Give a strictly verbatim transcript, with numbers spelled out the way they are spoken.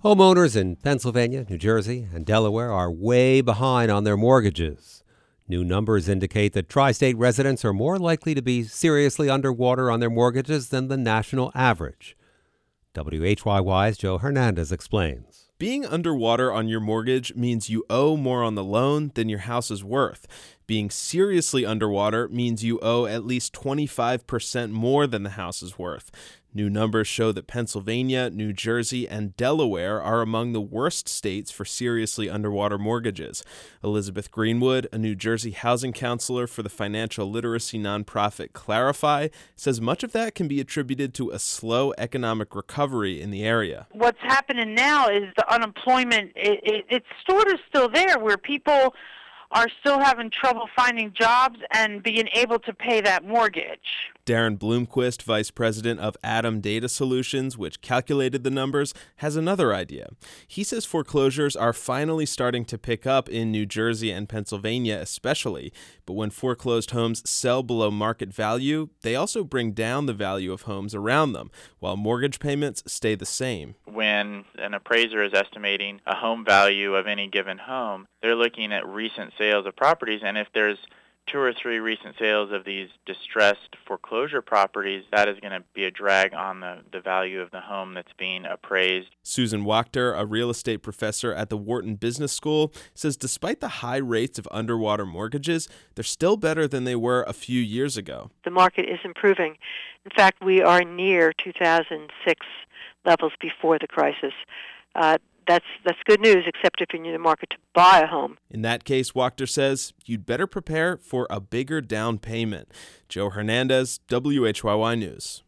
Homeowners in Pennsylvania, New Jersey, and Delaware are way behind on their mortgages. New numbers indicate that tri-state residents are more likely to be seriously underwater on their mortgages than the national average. W H Y Y's Joe Hernandez explains. Being underwater on your mortgage means you owe more on the loan than your house is worth. Being seriously underwater means you owe at least twenty-five percent more than the house is worth. New numbers show that Pennsylvania, New Jersey, and Delaware are among the worst states for seriously underwater mortgages. Elizabeth Greenwood, a New Jersey housing counselor for the financial literacy nonprofit Clarify, says much of that can be attributed to a slow economic recovery in the area. What's happening now is the unemployment, it, it, it's sort of still there where people are still having trouble finding jobs and being able to pay that mortgage. Darren Bloomquist, vice president of Atom Data Solutions, which calculated the numbers, has another idea. He says foreclosures are finally starting to pick up in New Jersey and Pennsylvania especially, but when foreclosed homes sell below market value, they also bring down the value of homes around them, while mortgage payments stay the same. When an appraiser is estimating a home value of any given home, they're looking at recent sales of properties, and if there's two or three recent sales of these distressed foreclosure properties, that is going to be a drag on the, the value of the home that's being appraised. Susan Wachter, a real estate professor at the Wharton Business School, says despite the high rates of underwater mortgages, they're still better than they were a few years ago. The market is improving. In fact, we are near two thousand six levels before the crisis. Uh, That's that's good news, except if you're in the market to buy a home. In that case, Wachter says, you'd better prepare for a bigger down payment. Joe Hernandez, W H Y Y News.